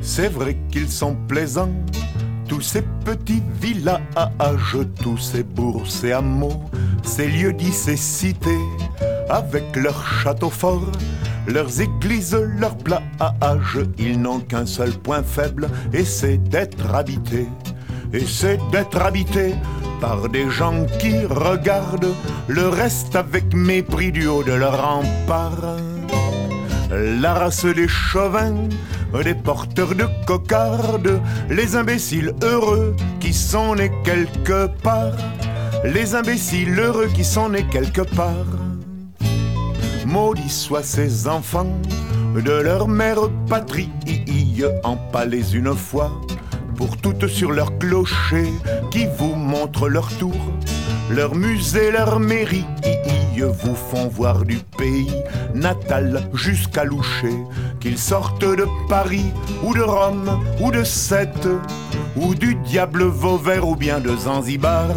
C'est vrai qu'ils sont plaisants, tous ces petits villages, tous ces bourgs, ces hameaux, ces lieux-dits, ces cités, avec leurs châteaux forts, leurs églises, leurs plages. Ils n'ont qu'un seul point faible, et c'est d'être habités. Et c'est d'être habités par des gens qui regardent le reste avec mépris du haut de leur rempart. La race des chauvins, des porteurs de cocardes, les imbéciles heureux qui sont nés quelque part, les imbéciles heureux qui sont nés quelque part. Maudits soient ces enfants de leur mère patrie, empalés une fois pour toutes sur leur clocher, qui vous montrent leur tour, leur musée, leur mairie, vous font voir du pays natal jusqu'à Loucher, qu'ils sortent de Paris ou de Rome ou de Sète ou du diable Vauvert ou bien de Zanzibar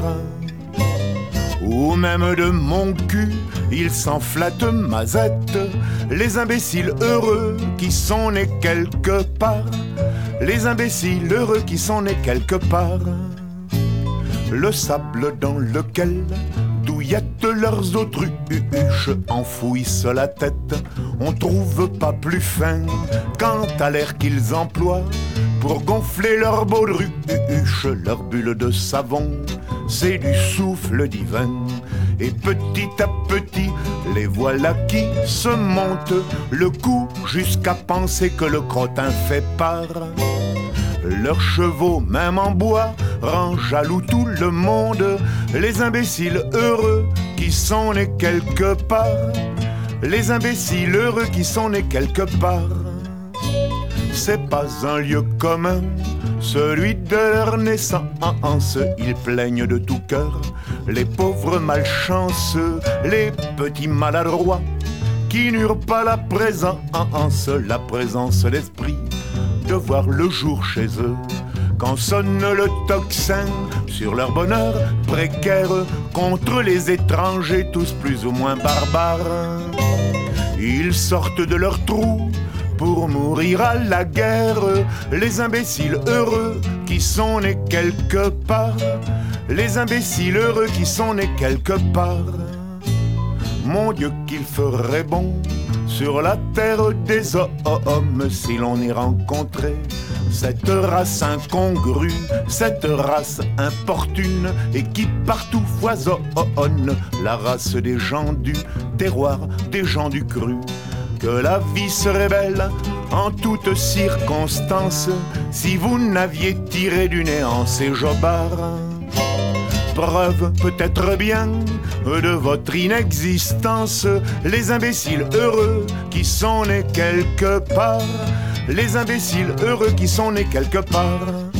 ou même de mon cul, ils s'en flattent mazette, les imbéciles heureux qui sont nés quelque part, les imbéciles heureux qui sont nés quelque part. Le sable dans lequel douillettent leurs autruches enfouissent la tête, on trouve pas plus fin quant à l'air qu'ils emploient pour gonfler leur baudruche, leur bulle de savon, c'est du souffle divin. Et petit à petit, les voilà qui se montent le cou jusqu'à penser que le crottin fait part. Leurs chevaux, même en bois, rendent jaloux tout le monde, les imbéciles heureux qui sont nés quelque part, les imbéciles heureux qui sont nés quelque part. C'est pas un lieu commun, celui de leur naissance, ils plaignent de tout cœur les pauvres malchanceux, les petits maladroits qui n'eurent pas la présence d'esprit de voir le jour chez eux. Quand sonne le tocsin sur leur bonheur précaire contre les étrangers tous plus ou moins barbares, ils sortent de leur trou pour mourir à la guerre, les imbéciles heureux qui sont nés quelque part, les imbéciles heureux qui sont nés quelque part. Mon Dieu qu'il ferait bon sur la terre des hommes si l'on y rencontrait cette race incongrue, cette race importune et qui partout foisonne, la race des gens du terroir, des gens du cru. Que la vie serait belle en toutes circonstances si vous n'aviez tiré du néant ces jobards. Preuve peut-être bien de votre inexistence, les imbéciles heureux qui sont nés quelque part, les imbéciles heureux qui sont nés quelque part.